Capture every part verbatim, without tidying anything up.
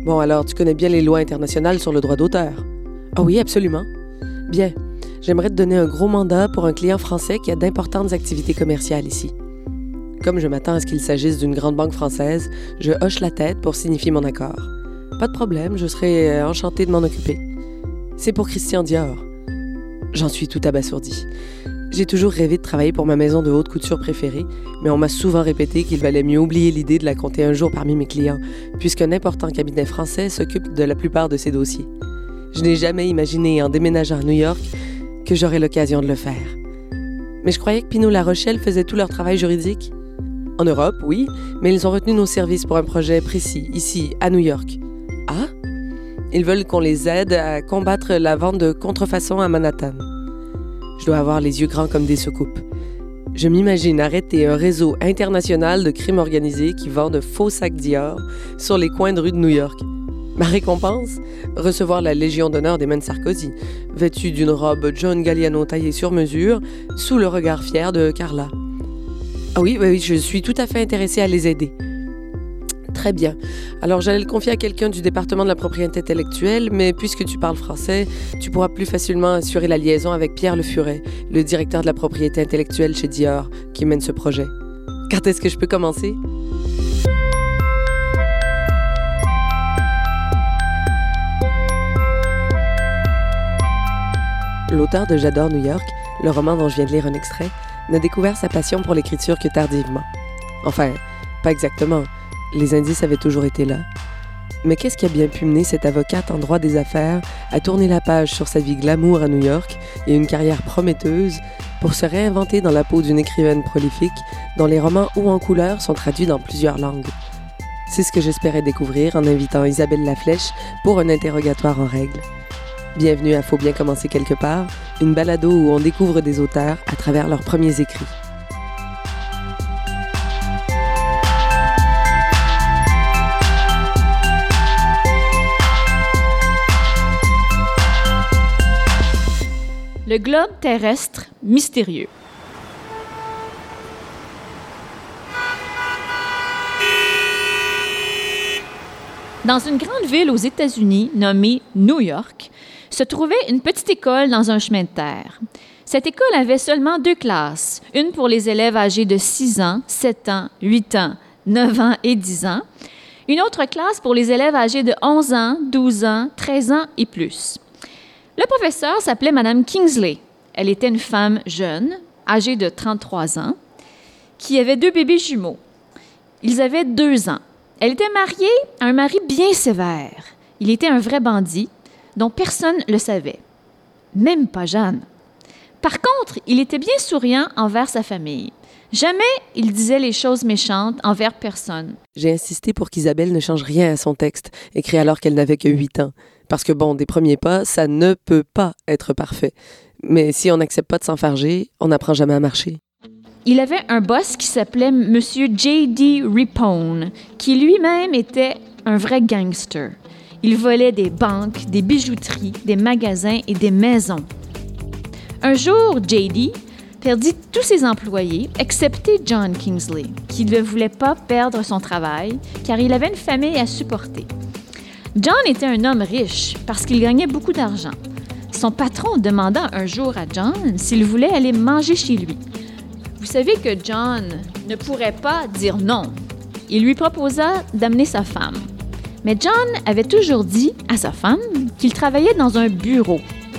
Bon, alors tu connais bien les lois internationales sur le droit d'auteur? Ah oui, absolument. Bien, j'aimerais te donner un gros mandat pour un client français qui a d'importantes activités commerciales ici. Comme je m'attends à ce qu'il s'agisse d'une grande banque française, je hoche la tête pour signifier mon accord. Pas de problème, je serai enchantée de m'en occuper. C'est pour Christian Dior. J'en suis tout abasourdie. J'ai toujours rêvé de travailler pour ma maison de haute couture préférée, mais on m'a souvent répété qu'il valait mieux oublier l'idée de la compter un jour parmi mes clients, puisqu'un important cabinet français s'occupe de la plupart de ces dossiers. Je n'ai jamais imaginé, en déménageant à New York, que j'aurais l'occasion de le faire. Mais je croyais que Pinault La Rochelle faisait tout leur travail juridique. En Europe, oui, mais ils ont retenu nos services pour un projet précis, ici, à New York. Ah? Ils veulent qu'on les aide à combattre la vente de contrefaçons à Manhattan. Je dois avoir les yeux grands comme des soucoupes. Je m'imagine arrêter un réseau international de crimes organisés qui vend de faux sacs Dior sur les coins de rue de New York. Ma récompense? Recevoir la Légion d'honneur d'Emmanuel Sarkozy, vêtue d'une robe John Galliano taillée sur mesure, sous le regard fier de Carla. Ah oui, oui, je suis tout à fait intéressée à les aider. Très bien. Alors, j'allais le confier à quelqu'un du département de la propriété intellectuelle, mais puisque tu parles français, tu pourras plus facilement assurer la liaison avec Pierre Le Furet, le directeur de la propriété intellectuelle chez Dior, qui mène ce projet. Quand est-ce que je peux commencer? L'auteur de J'adore New York, le roman dont je viens de lire un extrait, n'a découvert sa passion pour l'écriture que tardivement. Enfin, pas exactement. Les indices avaient toujours été là. Mais qu'est-ce qui a bien pu mener cette avocate en droit des affaires à tourner la page sur sa vie glamour à New York et une carrière prometteuse pour se réinventer dans la peau d'une écrivaine prolifique dont les romans hauts en couleur sont traduits dans plusieurs langues? C'est ce que j'espérais découvrir en invitant Isabelle Laflèche pour un interrogatoire en règle. Bienvenue à Faut bien commencer quelque part, une balado où on découvre des auteurs à travers leurs premiers écrits. Le globe terrestre mystérieux. Dans une grande ville aux États-Unis nommée New York, se trouvait une petite école dans un chemin de terre. Cette école avait seulement deux classes, une pour les élèves âgés de six ans, sept ans, huit ans, neuf ans et dix ans, une autre classe pour les élèves âgés de onze ans, douze ans, treize ans et plus. Le professeur s'appelait Madame Kingsley. Elle était une femme jeune, âgée de trente-trois ans, qui avait deux bébés jumeaux. Ils avaient deux ans. Elle était mariée à un mari bien sévère. Il était un vrai bandit, dont personne ne le savait. Même pas Jeanne. Par contre, il était bien souriant envers sa famille. Jamais il disait les choses méchantes envers personne. J'ai insisté pour qu'Isabelle ne change rien à son texte, écrit alors qu'elle n'avait que huit ans. Parce que bon, des premiers pas, ça ne peut pas être parfait. Mais si on n'accepte pas de s'enfarger, on n'apprend jamais à marcher. Il avait un boss qui s'appelait M. J D Ripone, qui lui-même était un vrai gangster. Il volait des banques, des bijouteries, des magasins et des maisons. Un jour, J D perdit tous ses employés, excepté John Kingsley, qui ne voulait pas perdre son travail, car il avait une famille à supporter. John était un homme riche parce qu'il gagnait beaucoup d'argent. Son patron demanda un jour à John s'il voulait aller manger chez lui. Vous savez que John ne pourrait pas dire non. Il lui proposa d'amener sa femme. Mais John avait toujours dit à sa femme qu'il travaillait dans un bureau.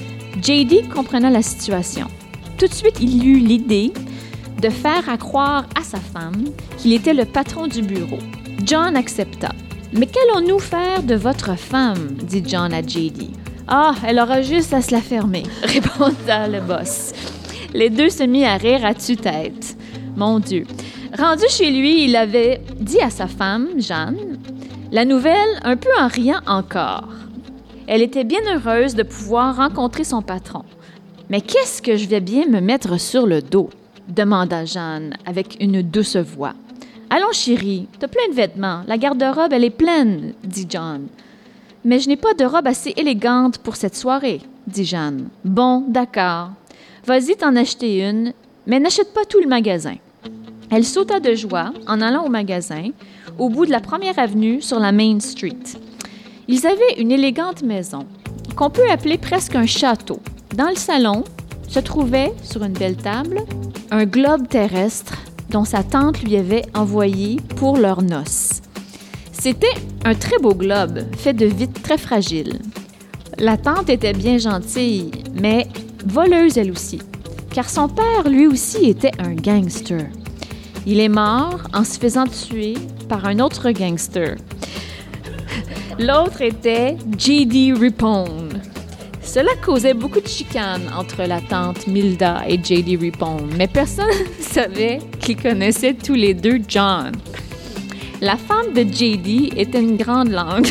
J D comprenait la situation. Tout de suite, il eut l'idée de faire à croire à sa femme qu'il était le patron du bureau. John accepta. « Mais qu'allons-nous faire de votre femme? » dit John à J D. « Ah, elle aura juste à se la fermer, » répondit le boss. Les deux se mirent à rire à tue-tête. Mon Dieu. Rendu chez lui, il avait dit à sa femme, Jeanne, la nouvelle un peu en riant encore. Elle était bien heureuse de pouvoir rencontrer son patron. « Mais qu'est-ce que je vais bien me mettre sur le dos? » demanda Jeanne avec une douce voix. « Allons, chérie, t'as plein de vêtements. La garde-robe, elle est pleine, » dit John. « Mais je n'ai pas de robe assez élégante pour cette soirée, » dit Jeanne. « Bon, d'accord. Vas-y t'en acheter une, mais n'achète pas tout le magasin. » Elle sauta de joie en allant au magasin, au bout de la première avenue sur la Main Street. Ils avaient une élégante maison, qu'on peut appeler presque un château. Dans le salon se trouvait, sur une belle table, un globe terrestre dont sa tante lui avait envoyé pour leurs noces. C'était un très beau globe, fait de vitres très fragiles. La tante était bien gentille, mais voleuse elle aussi, car son père, lui aussi, était un gangster. Il est mort en se faisant tuer par un autre gangster. L'autre était J D Ripone. Cela causait beaucoup de chicanes entre la tante Milda et J D Ripone, mais personne ne savait qu'ils connaissaient tous les deux John. La femme de J D était une grande langue.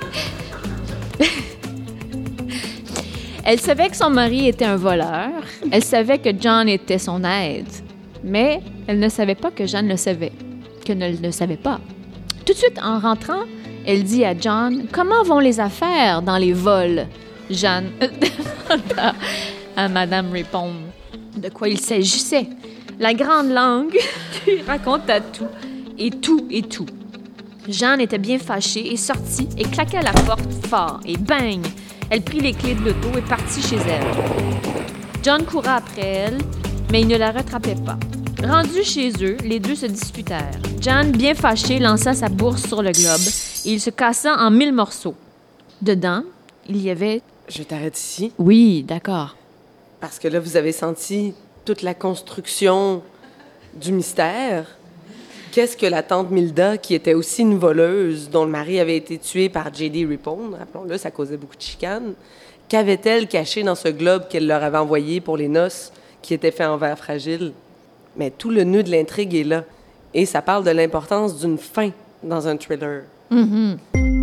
Elle savait que son mari était un voleur. Elle savait que John était son aide. Mais elle ne savait pas que Jeanne le savait, que ne le savait pas. Tout de suite, en rentrant, elle dit à John, « Comment vont les affaires dans les vols? » Jeanne demanda à Madame Ripone de quoi il s'agissait. La grande langue lui raconta tout, et tout, et tout. Jeanne était bien fâchée et sortit et claqua la porte fort. Et bang! Elle prit les clés de l'auto et partit chez elle. John coura après elle, mais il ne la rattrapait pas. Rendus chez eux, les deux se disputèrent. John, bien fâché, lança sa bourse sur le globe et il se cassa en mille morceaux. Dedans, il y avait... Je t'arrête ici. Oui, d'accord. Parce que là, vous avez senti toute la construction du mystère. Qu'est-ce que la tante Milda, qui était aussi une voleuse, dont le mari avait été tué par J D Ripone, rappelons-le, ça causait beaucoup de chicanes, qu'avait-elle caché dans ce globe qu'elle leur avait envoyé pour les noces, qui était fait en verre fragile? Mais tout le nœud de l'intrigue est là. Et ça parle de l'importance d'une fin dans un thriller. Mm-hmm.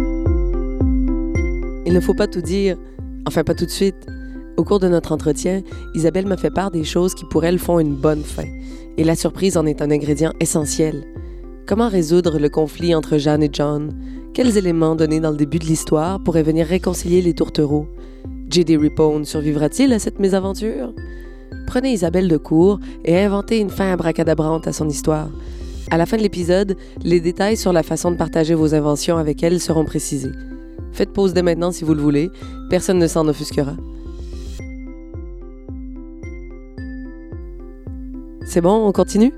Il ne faut pas tout dire, enfin pas tout de suite. Au cours de notre entretien, Isabelle me fait part des choses qui pour elle font une bonne fin. Et la surprise en est un ingrédient essentiel. Comment résoudre le conflit entre Jeanne et John? Quels éléments donnés dans le début de l'histoire pourraient venir réconcilier les tourtereaux? J D Ripone survivra-t-il à cette mésaventure? Prenez Isabelle de court et inventez une fin abracadabrante à son histoire. À la fin de l'épisode, les détails sur la façon de partager vos inventions avec elle seront précisés. Faites pause dès maintenant si vous le voulez, personne ne s'en offusquera. C'est bon, on continue?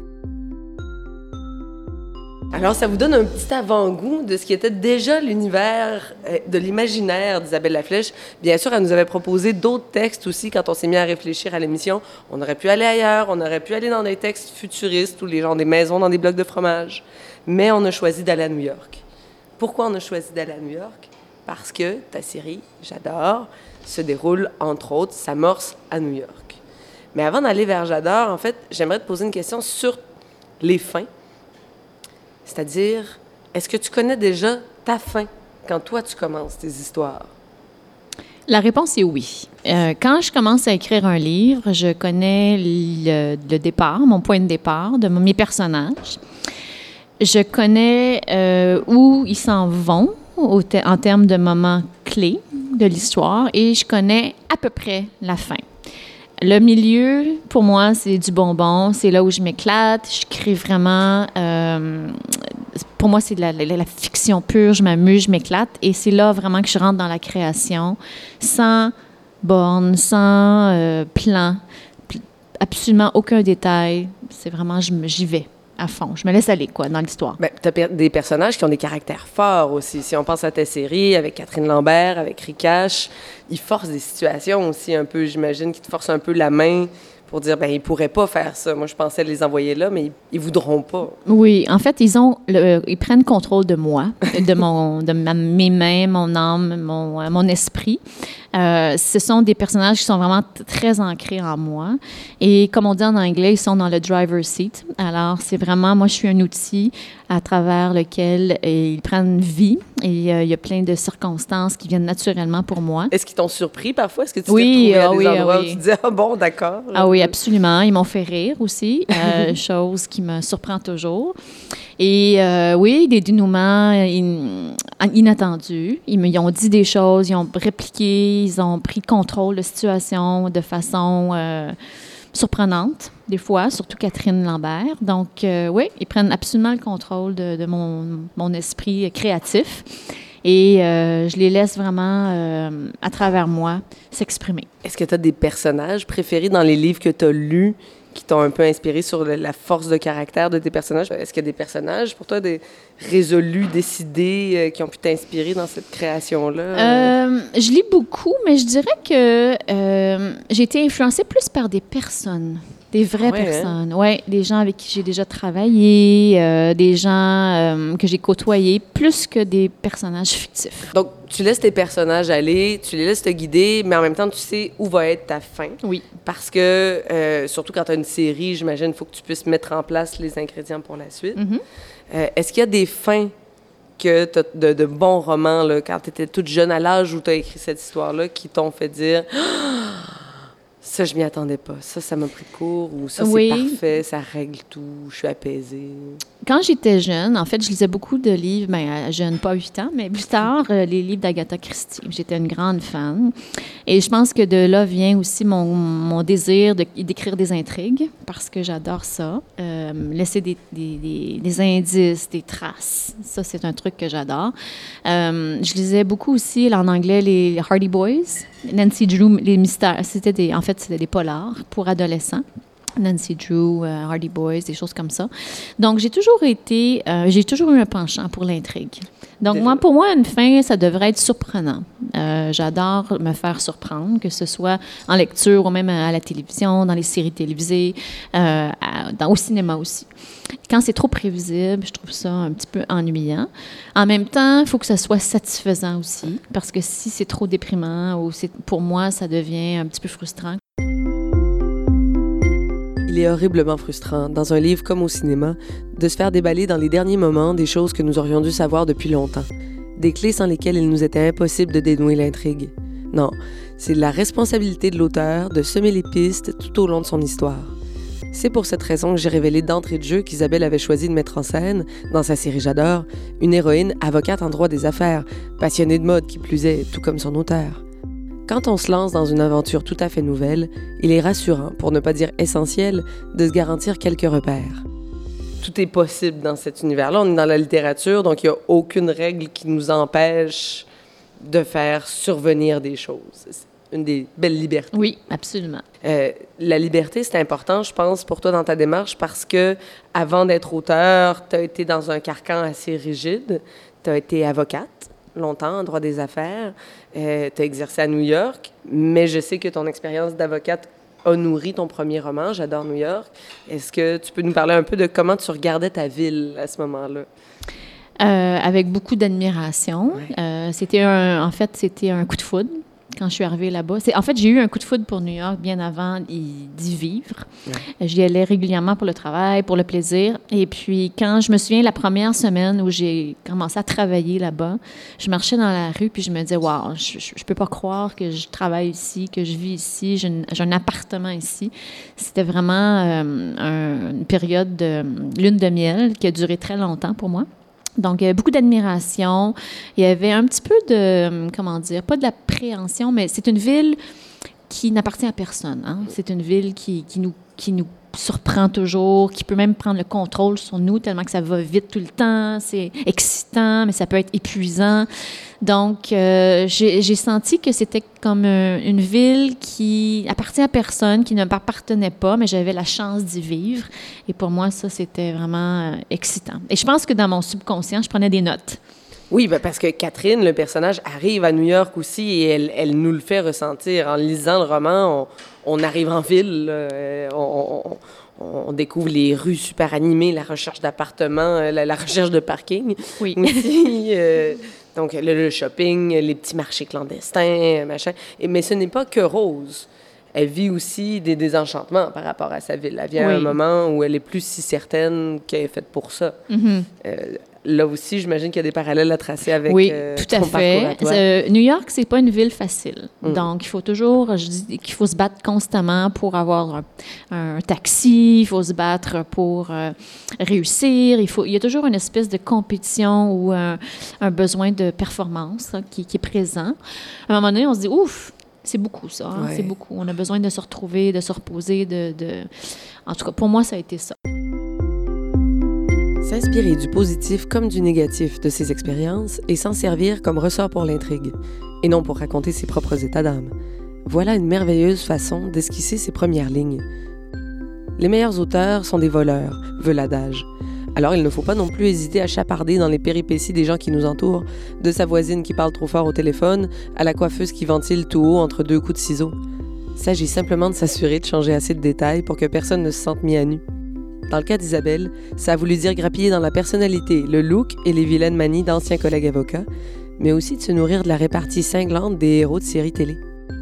Alors, ça vous donne un petit avant-goût de ce qui était déjà l'univers de l'imaginaire d'Isabelle Laflèche. Bien sûr, elle nous avait proposé d'autres textes aussi quand on s'est mis à réfléchir à l'émission. On aurait pu aller ailleurs, on aurait pu aller dans des textes futuristes ou les gens des maisons dans des blocs de fromage. Mais on a choisi d'aller à New York. Pourquoi on a choisi d'aller à New York? Parce que ta série, j'adore, se déroule, entre autres, s'amorce à New York. Mais avant d'aller vers J'adore, en fait, j'aimerais te poser une question sur les fins. C'est-à-dire, est-ce que tu connais déjà ta fin quand toi, tu commences tes histoires? La réponse est oui. Euh, quand je commence à écrire un livre, je connais le, le départ, mon point de départ de mes personnages. Je connais euh, où ils s'en vont au te- en termes de moments clés de l'histoire et je connais à peu près la fin. Le milieu, pour moi, c'est du bonbon. C'est là où je m'éclate. Je crée vraiment... Euh, pour moi, c'est de la, la, la fiction pure. Je m'amuse, je m'éclate. Et c'est là vraiment que je rentre dans la création, sans borne, sans euh, plan, absolument aucun détail. C'est vraiment, je, j'y vais à fond. Je me laisse aller, quoi, dans l'histoire. Bien, tu as des personnages qui ont des caractères forts aussi. Si on pense à ta série avec Catherine Lambert, avec Ricache, ils forcent des situations aussi un peu, j'imagine, qui te forcent un peu la main pour dire, ben ils pourraient pas faire ça. Moi, je pensais les envoyer là, mais ils, ils voudront pas. Oui, en fait, ils ont, le, ils prennent contrôle de moi, de mon, de ma, mes mains, mon âme, mon, mon esprit. Euh, ce sont des personnages qui sont vraiment t- très ancrés en moi. Et comme on dit en anglais, ils sont dans le driver's seat. Alors, c'est vraiment, moi, je suis un outil à travers lequel euh, ils prennent vie. Et euh, il y a plein de circonstances qui viennent naturellement pour moi. Est-ce qu'ils t'ont surpris parfois? Est-ce que tu oui, t'es retrouvé à ah des oui, endroits ah où oui. tu te disais, ah bon, d'accord. Ah oui, absolument. Ils m'ont fait rire aussi, euh, chose qui me surprend toujours. Et euh, oui, des dénouements in, inattendus. Ils me ils ont dit des choses, ils ont répliqué, ils ont pris contrôle de la situation de façon euh, surprenante, des fois, surtout Catherine Lambert. Donc, euh, oui, ils prennent absolument le contrôle de, de mon, mon esprit créatif. Et euh, je les laisse vraiment, euh, à travers moi, s'exprimer. Est-ce que tu as des personnages préférés dans les livres que tu as lus qui t'ont un peu inspiré sur le, la force de caractère de tes personnages? Est-ce qu'il y a des personnages, pour toi, des résolus, décidés, euh, qui ont pu t'inspirer dans cette création-là? Euh, je lis beaucoup, mais je dirais que euh, j'ai été influencée plus par des personnes. Des vraies ouais, personnes, hein? Oui, des gens avec qui j'ai déjà travaillé, euh, des gens euh, que j'ai côtoyés, plus que des personnages fictifs. Donc, tu laisses tes personnages aller, tu les laisses te guider, mais en même temps, tu sais où va être ta fin. Oui. Parce que, euh, surtout quand tu as une série, j'imagine, il faut que tu puisses mettre en place les ingrédients pour la suite. Mm-hmm. Euh, est-ce qu'il y a des fins que t'as de, de bons romans, là, quand tu étais toute jeune à l'âge où tu as écrit cette histoire-là, qui t'ont fait dire... Ça, je m'y attendais pas. Ça, ça m'a pris de court. Ou ça, oui. c'est parfait, ça règle tout, je suis apaisée. Quand j'étais jeune, en fait, je lisais beaucoup de livres, bien, jeune, pas huit ans, mais plus tard, euh, les livres d'Agatha Christie. J'étais une grande fan. Et je pense que de là vient aussi mon, mon désir de, d'écrire des intrigues, parce que j'adore ça. Euh, laisser des, des, des, des indices, des traces. Ça, c'est un truc que j'adore. Euh, je lisais beaucoup aussi, là, en anglais, les Hardy Boys. Nancy Drew, les mystères. C'était des, en fait, c'était des polars pour adolescents. Nancy Drew, uh, Hardy Boys, des choses comme ça. Donc, j'ai toujours été, euh, j'ai toujours eu un penchant pour l'intrigue. Donc, moi, pour moi, une fin, ça devrait être surprenant. Euh, j'adore me faire surprendre, que ce soit en lecture ou même à la télévision, dans les séries télévisées, euh, à, dans, au cinéma aussi. Quand c'est trop prévisible, je trouve ça un petit peu ennuyant. En même temps, il faut que ça soit satisfaisant aussi, parce que si c'est trop déprimant, ou c'est, pour moi, ça devient un petit peu frustrant. Il est horriblement frustrant, dans un livre comme au cinéma, de se faire déballer dans les derniers moments des choses que nous aurions dû savoir depuis longtemps. Des clés sans lesquelles il nous était impossible de dénouer l'intrigue. Non, c'est la responsabilité de l'auteur de semer les pistes tout au long de son histoire. C'est pour cette raison que j'ai révélé d'entrée de jeu qu'Isabelle avait choisi de mettre en scène, dans sa série J'adore, une héroïne avocate en droit des affaires, passionnée de mode qui plus est, tout comme son auteur. Quand on se lance dans une aventure tout à fait nouvelle, il est rassurant, pour ne pas dire essentiel, de se garantir quelques repères. Tout est possible dans cet univers-là. On est dans la littérature, donc il n'y a aucune règle qui nous empêche de faire survenir des choses. C'est une des belles libertés. Oui, absolument. Euh, la liberté, c'est important, je pense, pour toi dans ta démarche, parce que avant d'être auteur, tu as été dans un carcan assez rigide. Tu as été avocate longtemps en droit des affaires. Euh, tu as exercé à New York, mais je sais que ton expérience d'avocate a nourri ton premier roman, J'adore New York. Est-ce que tu peux nous parler un peu de comment tu regardais ta ville à ce moment-là? Euh, avec beaucoup d'admiration. Ouais. Euh, c'était un, en fait, c'était un coup de foudre quand je suis arrivée là-bas. C'est, en fait, j'ai eu un coup de foudre pour New York bien avant d'y vivre. Ouais. J'y allais régulièrement pour le travail, pour le plaisir. Et puis, quand je me souviens, la première semaine où j'ai commencé à travailler là-bas, je marchais dans la rue puis je me disais, wow, je, je, je peux pas croire que je travaille ici, que je vis ici, j'ai, une, j'ai un appartement ici. C'était vraiment euh, un, une période de lune de miel qui a duré très longtemps pour moi. Donc, il y avait beaucoup d'admiration. Il y avait un petit peu de, comment dire, pas de la préhension, mais c'est une ville qui n'appartient à personne. Hein? C'est une ville qui, qui, nous, qui nous surprend toujours, qui peut même prendre le contrôle sur nous tellement que ça va vite tout le temps. C'est excitant, mais ça peut être épuisant. Donc, euh, j'ai, j'ai senti que c'était comme euh, une ville qui appartient à personne, qui ne m'appartenait pas, mais j'avais la chance d'y vivre. Et pour moi, ça, c'était vraiment euh, excitant. Et je pense que dans mon subconscient, je prenais des notes. Oui, ben parce que Catherine, le personnage, arrive à New York aussi et elle, elle nous le fait ressentir. En lisant le roman, on, on arrive en ville, euh, on, on, on découvre les rues super animées, la recherche d'appartements, la, la recherche de parking. Oui. Aussi, euh, donc, le, le shopping, les petits marchés clandestins, machin. Et, mais ce n'est pas que rose. Elle vit aussi des désenchantements par rapport à sa ville. Elle vient oui. à un moment où elle est plus si certaine qu'elle est faite pour ça. Mm-hmm. Euh, là aussi, j'imagine qu'il y a des parallèles à tracer avec oui, euh, tout à fait. À euh, New York, c'est pas une ville facile. Mm. Donc, il faut toujours, je dis qu'il faut se battre constamment pour avoir un, un taxi, il faut se battre pour euh, réussir. Il, faut, il y a toujours une espèce de compétition ou un, un besoin de performance hein, qui, qui est présent. À un moment donné, on se dit, ouf, c'est beaucoup, ça. Hein? Ouais. C'est beaucoup. On a besoin de se retrouver, de se reposer. De, de... En tout cas, pour moi, ça a été ça. S'inspirer du positif comme du négatif de ses expériences et s'en servir comme ressort pour l'intrigue, et non pour raconter ses propres états d'âme. Voilà une merveilleuse façon d'esquisser ses premières lignes. Les meilleurs auteurs sont des voleurs, veut l'adage. Alors il ne faut pas non plus hésiter à chaparder dans les péripéties des gens qui nous entourent, de sa voisine qui parle trop fort au téléphone, à la coiffeuse qui ventile tout haut entre deux coups de ciseaux. Il s'agit simplement de s'assurer de changer assez de détails pour que personne ne se sente mis à nu. Dans le cas d'Isabelle, ça a voulu dire grappiller dans la personnalité, le look et les vilaines manies d'anciens collègues avocats, mais aussi de se nourrir de la répartie cinglante des héros de séries télé.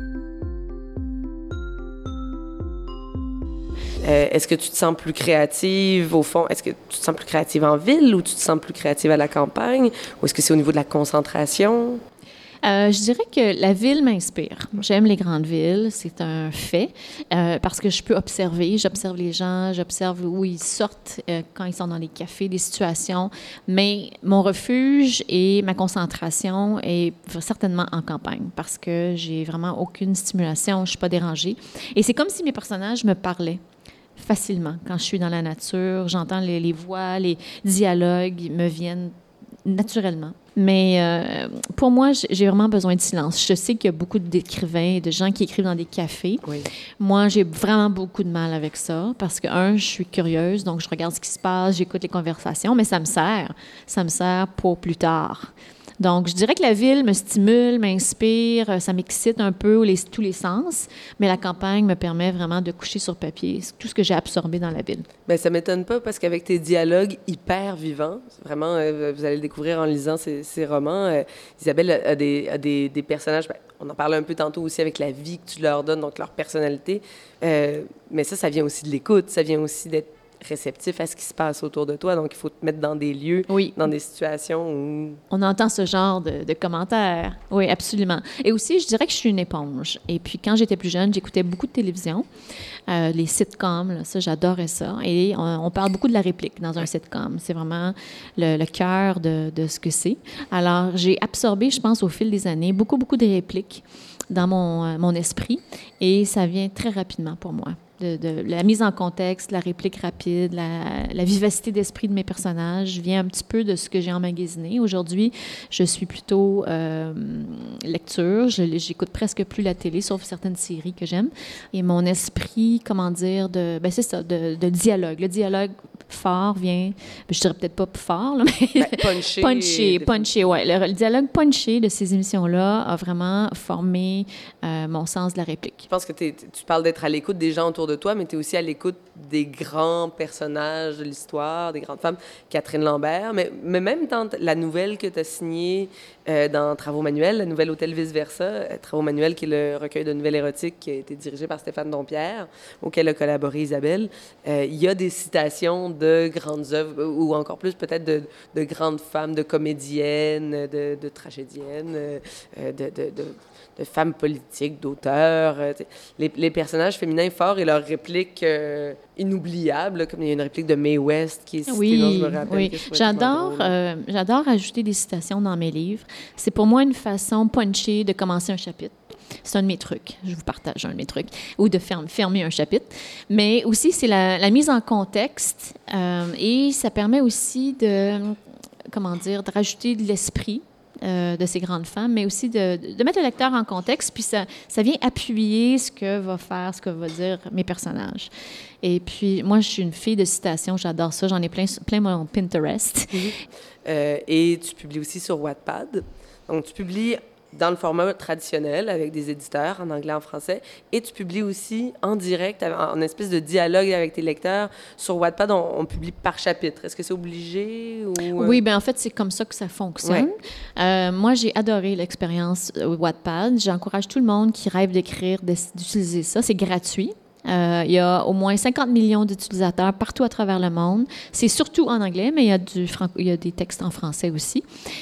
Euh, est-ce que tu te sens plus créative, au fond? Est-ce que tu te sens plus créative en ville ou tu te sens plus créative à la campagne? Ou est-ce que c'est au niveau de la concentration? Euh, je dirais que la ville m'inspire. J'aime les grandes villes, c'est un fait, euh, parce que je peux observer, j'observe les gens, j'observe où ils sortent euh, quand ils sont dans les cafés, des situations, mais mon refuge et ma concentration est certainement en campagne, parce que j'ai vraiment aucune stimulation, je ne suis pas dérangée. Et c'est comme si mes personnages me parlaient facilement. Quand je suis dans la nature, j'entends les, les voix, les dialogues me viennent naturellement. Mais euh, pour moi, j'ai vraiment besoin de silence. Je sais qu'il y a beaucoup d'écrivains, de gens qui écrivent dans des cafés. Oui. Moi, j'ai vraiment beaucoup de mal avec ça parce que, un, je suis curieuse, donc je regarde ce qui se passe, j'écoute les conversations, mais ça me sert. Ça me sert pour plus tard. Donc, je dirais que la ville me stimule, m'inspire, ça m'excite un peu les, tous les sens, mais la campagne me permet vraiment de coucher sur papier tout ce que j'ai absorbé dans la ville. Bien, ça ne m'étonne pas parce qu'avec tes dialogues hyper vivants, vraiment, euh, vous allez le découvrir en lisant ces, ces romans, euh, Isabelle a, a, des, a des, des personnages, bien, on en parlait un peu tantôt aussi avec la vie que tu leur donnes, donc leur personnalité, euh, mais ça, ça vient aussi de l'écoute, ça vient aussi d'être réceptif à ce qui se passe autour de toi. Donc, il faut te mettre dans des lieux, oui. dans des situations où... On entend ce genre de, de commentaires. Oui, absolument. Et aussi, je dirais que je suis une éponge. Et puis, quand j'étais plus jeune, j'écoutais beaucoup de télévision, euh, les sitcoms, là, ça, j'adorais ça. Et on, on parle beaucoup de la réplique dans un sitcom. C'est vraiment le, le cœur de, de ce que c'est. Alors, j'ai absorbé, je pense, au fil des années, beaucoup, beaucoup de répliques dans mon, euh, mon esprit. Et ça vient très rapidement pour moi. De, de la mise en contexte, la réplique rapide, la, la vivacité d'esprit de mes personnages vient un petit peu de ce que j'ai emmagasiné. Aujourd'hui, je suis plutôt euh, lecture. Je, j'écoute presque plus la télé, sauf certaines séries que j'aime. Et mon esprit, comment dire, de, ben c'est ça, de, de dialogue. Le dialogue fort vient, je dirais peut-être pas fort, là, mais ben, punché. punché, punché, ouais. Le, le dialogue punché de ces émissions-là a vraiment formé euh, mon sens de la réplique. Je pense que t'es, tu parles d'être à l'écoute des gens autour de toi, mais tu es aussi à l'écoute des grands personnages de l'histoire, des grandes femmes, Catherine Lambert, mais, mais même dans la nouvelle que tu as signée euh, dans Travaux manuels, la nouvelle Hôtel Vice-Versa, euh, Travaux manuels qui est le recueil de nouvelles érotiques qui a été dirigé par Stéphane Dompierre, auquel a collaboré Isabelle, euh, il y a des citations de grandes œuvres, ou encore plus peut-être de, de grandes femmes, de comédiennes, de, de tragédiennes, euh, de, de, de, de femmes politiques, d'auteurs. Euh, les, les personnages féminins forts et leurs répliques euh, inoubliables, comme il y a une réplique de Mae West qui est citée, oui, dont je me rappelle. Oui, j'adore, euh, j'adore ajouter des citations dans mes livres. C'est pour moi une façon punchée de commencer un chapitre. C'est un de mes trucs. Je vous partage un de mes trucs. Ou de ferme, fermer un chapitre. Mais aussi, c'est la, la mise en contexte euh, et ça permet aussi de, comment dire, de rajouter de l'esprit euh, de ces grandes femmes, mais aussi de, de mettre le lecteur en contexte, puis ça, ça vient appuyer ce que va faire, ce que va dire mes personnages. Et puis, moi, je suis une fille de citations, j'adore ça, j'en ai plein, plein mon Pinterest. Mm-hmm. Euh, et tu publies aussi sur Wattpad. Donc, tu publies dans le format traditionnel, avec des éditeurs en anglais, en français, et tu publies aussi en direct, en espèce de dialogue avec tes lecteurs. Sur Wattpad, on, on publie par chapitre. Est-ce que c'est obligé? Ou... Oui, bien en fait, c'est comme ça que ça fonctionne. Ouais. Euh, moi, j'ai adoré l'expérience Wattpad. J'encourage tout le monde qui rêve d'écrire, d'utiliser ça. C'est gratuit. Euh, il y a au moins cinquante millions d'utilisateurs partout à travers le monde. C'est surtout en anglais, mais il y a, du franco- il y a des textes en français aussi.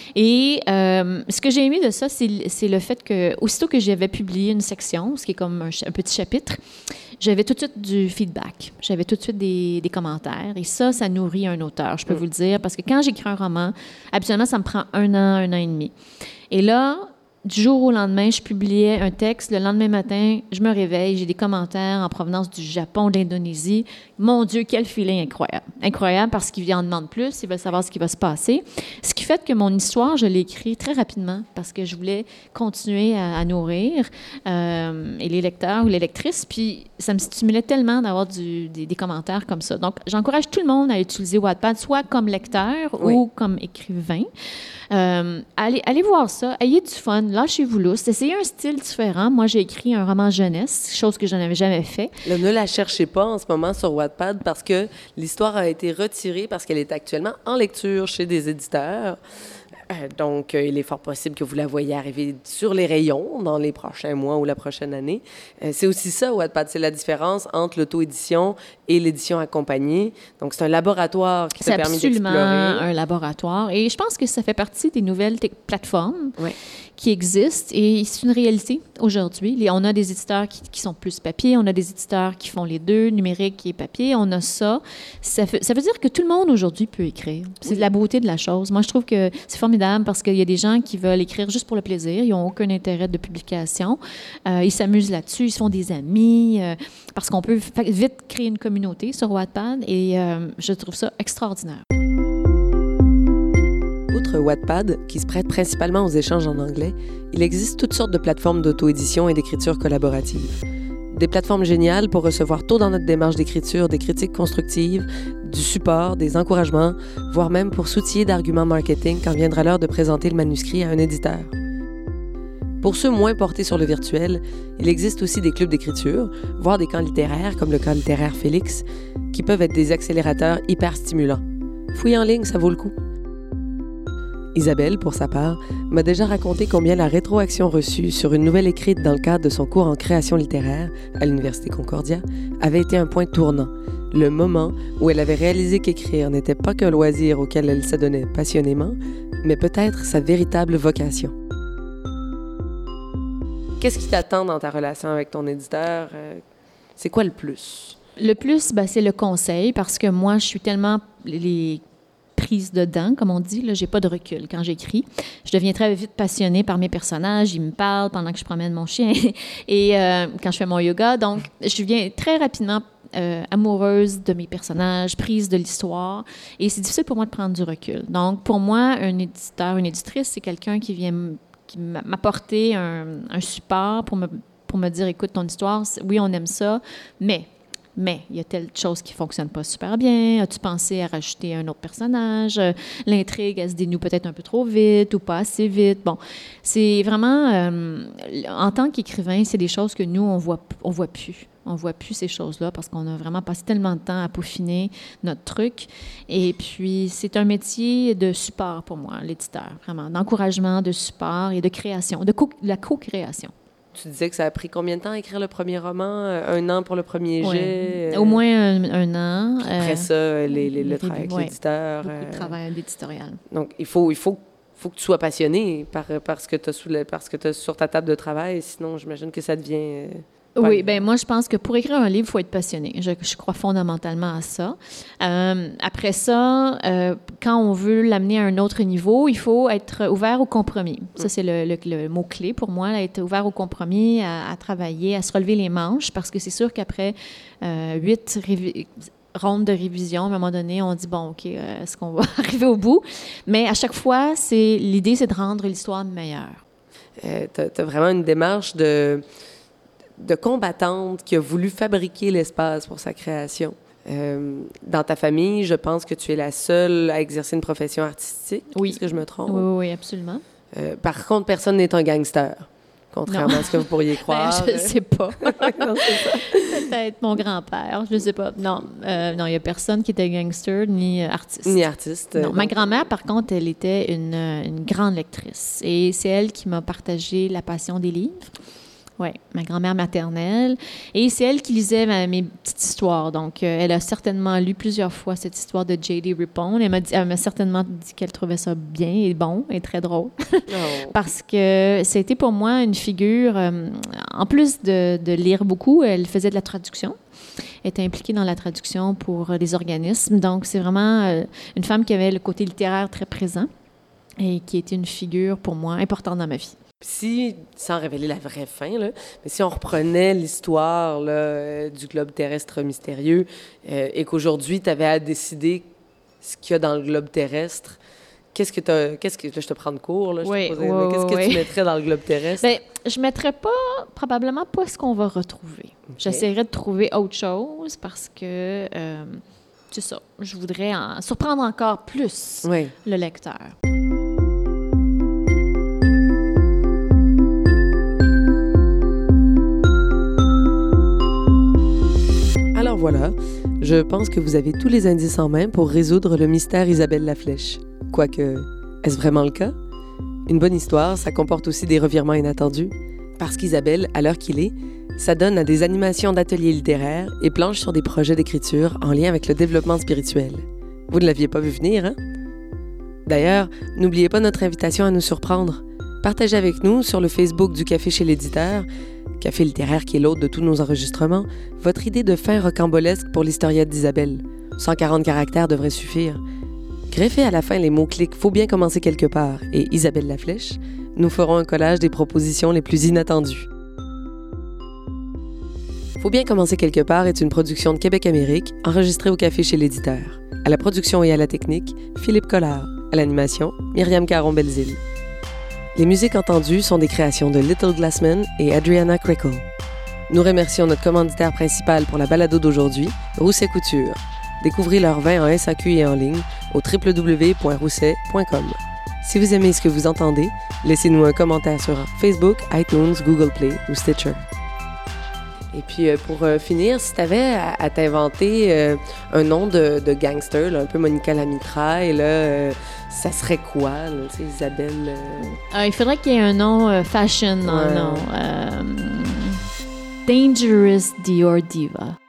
Et euh, ce que j'ai aimé de ça, c'est, c'est le fait que, aussitôt que j'avais publié une section, ce qui est comme un, un petit chapitre, j'avais tout de suite du feedback. J'avais tout de suite des, des commentaires. Et ça, ça nourrit un auteur, je peux mmh. vous le dire. Parce que quand j'écris un roman, habituellement, ça me prend un an, un an et demi. Et là, du jour au lendemain, je publiais un texte. Le lendemain matin, je me réveille, j'ai des commentaires en provenance du Japon, de l'Indonésie. Mon Dieu, quel feeling incroyable. Incroyable parce qu'ils en demandent plus, ils veulent savoir ce qui va se passer. Ce qui fait que mon histoire, je l'ai écrite très rapidement parce que je voulais continuer à, à nourrir euh, et les lecteurs ou les lectrices. Puis ça me stimulait tellement d'avoir du, des, des commentaires comme ça. Donc, j'encourage tout le monde à utiliser Wattpad, soit comme lecteur oui. ou comme écrivain. Euh, allez, allez voir ça, ayez du fun, lâchez-vous lousse, essayez un style différent. Moi, j'ai écrit un roman jeunesse, chose que je n'avais jamais fait. Là, ne la cherchez pas en ce moment sur Wattpad parce que l'histoire a été retirée parce qu'elle est actuellement en lecture chez des éditeurs. Euh, donc, euh, il est fort possible que vous la voyez arriver sur les rayons dans les prochains mois ou la prochaine année. Euh, c'est aussi ça, Wattpad, c'est la différence entre l'auto-édition et l'édition accompagnée. Donc, c'est un laboratoire qui te permet d'explorer. C'est absolument un laboratoire. Et je pense que ça fait partie des nouvelles te- plateformes oui. qui existent et c'est une réalité aujourd'hui. Les, on a des éditeurs qui, qui sont plus papier, on a des éditeurs qui font les deux, numérique et papier. On a ça. Ça, fait, ça veut dire que tout le monde aujourd'hui peut écrire. C'est oui. la beauté de la chose. Moi, je trouve que c'est formidable parce qu'il y a des gens qui veulent écrire juste pour le plaisir. Ils n'ont aucun intérêt de publication. Euh, ils s'amusent là-dessus. Ils se font des amis euh, parce qu'on peut vite créer une communauté sur Wattpad et euh, je trouve ça extraordinaire. Outre Wattpad, qui se prête principalement aux échanges en anglais, il existe toutes sortes de plateformes d'auto-édition et d'écriture collaborative. Des plateformes géniales pour recevoir tôt dans notre démarche d'écriture des critiques constructives, du support, des encouragements, voire même pour s'outiller d'arguments marketing quand viendra l'heure de présenter le manuscrit à un éditeur. Pour ceux moins portés sur le virtuel, il existe aussi des clubs d'écriture, voire des camps littéraires comme le camp littéraire Félix, qui peuvent être des accélérateurs hyper stimulants. Fouiller en ligne, ça vaut le coup. Isabelle, pour sa part, m'a déjà raconté combien la rétroaction reçue sur une nouvelle écrite dans le cadre de son cours en création littéraire à l'Université Concordia avait été un point tournant, le moment où elle avait réalisé qu'écrire n'était pas qu'un loisir auquel elle s'adonnait passionnément, mais peut-être sa véritable vocation. Qu'est-ce qui t'attend dans ta relation avec ton éditeur? C'est quoi le plus? Le plus, ben, c'est le conseil parce que moi, je suis tellement... les prise dedans, comme on dit, là, j'ai pas de recul quand j'écris. Je deviens très vite passionnée par mes personnages, ils me parlent pendant que je promène mon chien et euh, quand je fais mon yoga. Donc, je deviens très rapidement euh, amoureuse de mes personnages, prise de l'histoire et c'est difficile pour moi de prendre du recul. Donc, pour moi, un éditeur, une éditrice, c'est quelqu'un qui vient qui m'apporter un, un support pour me, pour me dire, écoute, ton histoire, oui, on aime ça, mais... Mais il y a telle chose qui ne fonctionne pas super bien. As-tu pensé à rajouter un autre personnage? L'intrigue, elle se dénoue peut-être un peu trop vite ou pas assez vite. Bon, c'est vraiment... Euh, en tant qu'écrivain, c'est des choses que nous, on voit, on voit plus. On voit plus ces choses-là parce qu'on a vraiment passé tellement de temps à peaufiner notre truc. Et puis, c'est un métier de support pour moi, l'éditeur, vraiment, d'encouragement, de support et de création, de, co- de la co-création. Tu disais que ça a pris combien de temps à écrire le premier roman? Un an pour le premier jet? Oui. Au moins un, un an. Puis après euh, ça, les, les, le les, travail avec ouais, l'éditeur. Beaucoup euh, de travail éditorial. Donc, il faut, il faut, faut que tu sois passionné par, par ce que tu as sous le, parce que tu as sur ta table de travail. Sinon, j'imagine que ça devient... Euh, Oui, bien moi, je pense que pour écrire un livre, il faut être passionné. Je, je crois fondamentalement à ça. Euh, après ça, euh, quand on veut l'amener à un autre niveau, il faut être ouvert au compromis. Ça, c'est le, le, le mot-clé pour moi, là, être ouvert au compromis, à, à travailler, à se relever les manches, parce que c'est sûr qu'après euh, huit révi- rondes de révision, à un moment donné, on dit, bon, OK, euh, est-ce qu'on va arriver au bout? Mais à chaque fois, c'est, l'idée, c'est de rendre l'histoire meilleure. Euh, tu as vraiment une démarche de... de combattante qui a voulu fabriquer l'espace pour sa création. Euh, dans ta famille, je pense que tu es la seule à exercer une profession artistique. Oui. Est-ce que je me trompe? Oui, oui, absolument. Euh, par contre, personne n'est un gangster, contrairement non. à ce que vous pourriez croire. Ben, je ne sais pas. non, c'est ça. Peut-être mon grand-père, je ne sais pas. Non, euh, non, il n'y a personne qui était gangster ni euh, artiste. Ni artiste. Non, donc. Ma grand-mère, par contre, elle était une, une grande lectrice. Et c'est elle qui m'a partagé la passion des livres. Oui, ma grand-mère maternelle. Et c'est elle qui lisait ma, mes petites histoires. Donc, euh, elle a certainement lu plusieurs fois cette histoire de J D. Rippon. Elle m'a, dit, elle m'a certainement dit qu'elle trouvait ça bien et bon et très drôle. Oh. Parce que c'était pour moi une figure, euh, en plus de, de lire beaucoup, elle faisait de la traduction. Elle était impliquée dans la traduction pour les organismes. Donc, c'est vraiment euh, une femme qui avait le côté littéraire très présent et qui était une figure pour moi importante dans ma vie. Si, sans révéler la vraie fin, là, mais si on reprenait l'histoire là, euh, du globe terrestre mystérieux euh, et qu'aujourd'hui, tu avais à décider ce qu'il y a dans le globe terrestre, qu'est-ce que tu qu'est-ce que là, je te prends de cours là, je oui, te posais, oui, mais qu'est-ce que oui. tu mettrais dans le globe terrestre? Bien, je mettrais pas, probablement pas ce qu'on va retrouver. Okay. J'essaierais de trouver autre chose parce que, euh, c'est ça, je voudrais en surprendre encore plus oui. le lecteur. Alors voilà, je pense que vous avez tous les indices en main pour résoudre le mystère Isabelle Laflèche. Quoique, est-ce vraiment le cas? Une bonne histoire, ça comporte aussi des revirements inattendus. Parce qu'Isabelle, à l'heure qu'il est, s'adonne à des animations d'ateliers littéraires et planche sur des projets d'écriture en lien avec le développement spirituel. Vous ne l'aviez pas vu venir, hein? D'ailleurs, n'oubliez pas notre invitation à nous surprendre. Partagez avec nous sur le Facebook du Café chez l'éditeur, Café littéraire qui est l'hôte de tous nos enregistrements, votre idée de fin rocambolesque pour l'historiette d'Isabelle. cent quarante caractères devraient suffire. Greffez à la fin les mots-clics « Faut bien commencer quelque part » et « Isabelle Laflèche », nous ferons un collage des propositions les plus inattendues. Faut bien commencer quelque part est une production de Québec-Amérique, enregistrée au Café chez l'éditeur. À la production et à la technique, Philippe Collard. À l'animation, Myriam Caron-Belzile. Les musiques entendues sont des créations de Little Glassman et Adriana Crickle. Nous remercions notre commanditaire principal pour la balado d'aujourd'hui, Rousset Couture. Découvrez leur vin en S A Q et en ligne au w w w point rousset point com. Si vous aimez ce que vous entendez, laissez-nous un commentaire sur Facebook, iTunes, Google Play ou Stitcher. Et puis, euh, pour euh, finir, si tu avais à, à t'inventer euh, un nom de, de gangster, là, un peu Monica la mitraille, là, euh, ça serait quoi, là, tu sais, Isabelle? Euh... Ah, il faudrait qu'il y ait un nom euh, fashion dans ouais. le nom. Euh, Dangerous Dior Diva.